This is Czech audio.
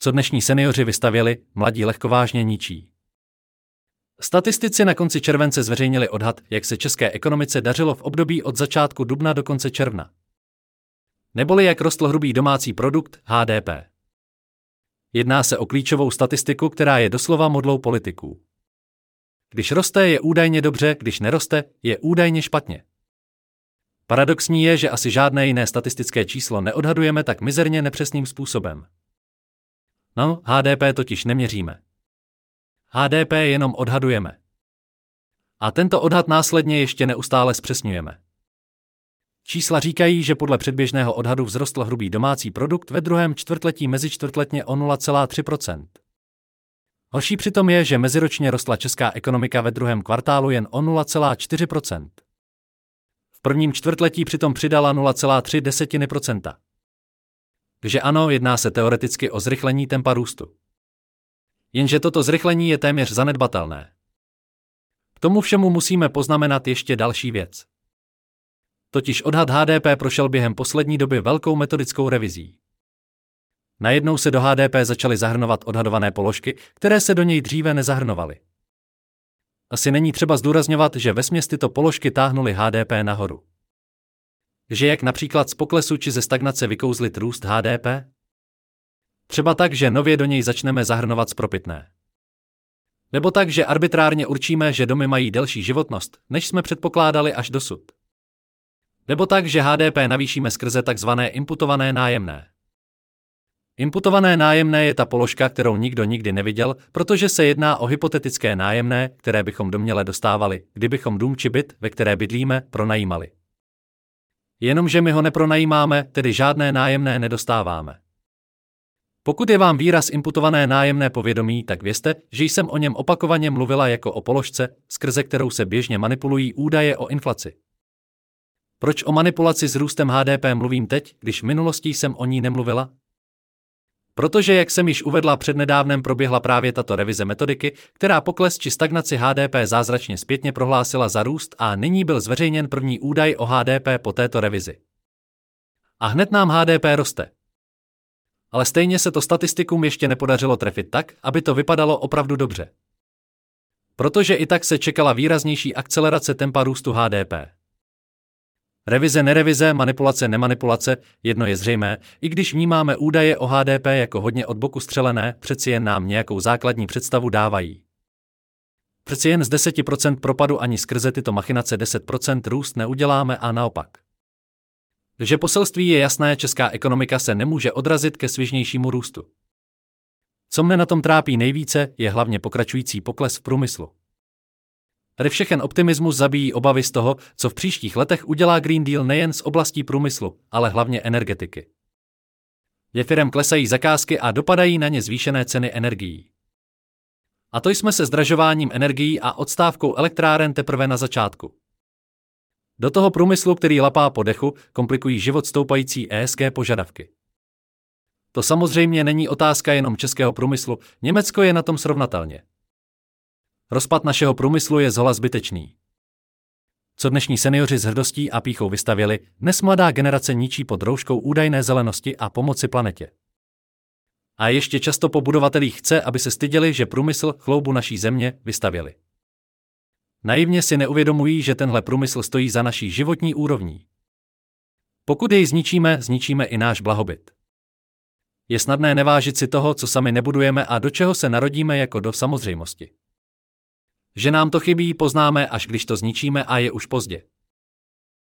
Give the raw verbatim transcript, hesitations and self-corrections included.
Co dnešní seniori vystavěli, mladí lehkovážně ničí. Statistici na konci července zveřejnili odhad, jak se české ekonomice dařilo v období od začátku dubna do konce června. Neboli jak rostl hrubý domácí produkt, H D P. Jedná se o klíčovou statistiku, která je doslova modlou politiků. Když roste, je údajně dobře, když neroste, je údajně špatně. Paradoxní je, že asi žádné jiné statistické číslo neodhadujeme tak mizerně nepřesným způsobem. No, H D P totiž neměříme. H D P jenom odhadujeme. A tento odhad následně ještě neustále zpřesňujeme. Čísla říkají, že podle předběžného odhadu vzrostl hrubý domácí produkt ve druhém čtvrtletí mezičtvrtletně o nula celá tři procenta. Horší přitom je, že meziročně rostla česká ekonomika ve druhém kvartálu jen o nula celá čtyři procenta. V prvním čtvrtletí přitom přidala nula celá tři procenta. Takže ano, jedná se teoreticky o zrychlení tempa růstu. Jenže toto zrychlení je téměř zanedbatelné. K tomu všemu musíme poznamenat ještě další věc. Totiž odhad H D P prošel během poslední doby velkou metodickou revizí. Najednou se do H D P začaly zahrnovat odhadované položky, které se do něj dříve nezahrnovaly. Asi není třeba zdůrazňovat, že vesměs tyto položky táhnuly H D P nahoru. Že jak například z poklesu či ze stagnace vykouzlit růst H D P? Třeba tak, že nově do něj začneme zahrnovat spropitné. Nebo tak, že arbitrárně určíme, že domy mají delší životnost, než jsme předpokládali až dosud. Nebo tak, že H D P navýšíme skrze takzvané imputované nájemné. Imputované nájemné je ta položka, kterou nikdo nikdy neviděl, protože se jedná o hypotetické nájemné, které bychom domněle dostávali, kdybychom dům či byt, ve které bydlíme, pronajímali. Jenomže my ho nepronajímáme, tedy žádné nájemné nedostáváme. Pokud je vám výraz imputované nájemné povědomí, tak vězte, že jsem o něm opakovaně mluvila jako o položce, skrze kterou se běžně manipulují údaje o inflaci. Proč o manipulaci s růstem H D P mluvím teď, když v minulosti jsem o ní nemluvila? Protože, jak jsem již uvedla, přednedávnem proběhla právě tato revize metodiky, která pokles či stagnaci H D P zázračně zpětně prohlásila za růst a nyní byl zveřejněn první údaj o H D P po této revizi. A hned nám H D P roste. Ale stejně se to statistikům ještě nepodařilo trefit tak, aby to vypadalo opravdu dobře. Protože i tak se čekala výraznější akcelerace tempa růstu H D P. Revize, nerevize, manipulace, nemanipulace, jedno je zřejmé, i když vnímáme údaje o H D P jako hodně od boku střelené, přeci jen nám nějakou základní představu dávají. Přeci jen z deset procent propadu ani skrze tyto machinace deset procent růst neuděláme a naopak. Takže poselství je jasné, česká ekonomika se nemůže odrazit ke svižnějšímu růstu. Co mne na tom trápí nejvíce, je hlavně pokračující pokles v průmyslu. Tady všechen optimismus zabíjí obavy z toho, co v příštích letech udělá Green Deal nejen z oblastí průmyslu, ale hlavně energetiky. Je firem klesají zakázky a dopadají na ně zvýšené ceny energií. A to jsme se zdražováním energií a odstávkou elektráren teprve na začátku. Do toho průmyslu, který lapá po dechu, komplikují život stoupající E S G požadavky. To samozřejmě není otázka jenom českého průmyslu, Německo je na tom srovnatelně. Rozpad našeho průmyslu je zhola zbytečný. Co dnešní seniori s hrdostí a pýchou vystavěli, dnes mladá generace ničí pod rouškou údajné zelenosti a pomoci planetě. A ještě často po budovatelích chce, aby se styděli, že průmysl chloubu naší země vystavěli. Naivně si neuvědomují, že tenhle průmysl stojí za naší životní úrovní. Pokud jej zničíme, zničíme i náš blahobyt. Je snadné nevážit si toho, co sami nebudujeme a do čeho se narodíme jako do samozřejmosti. Že nám to chybí, poznáme, až když to zničíme a je už pozdě.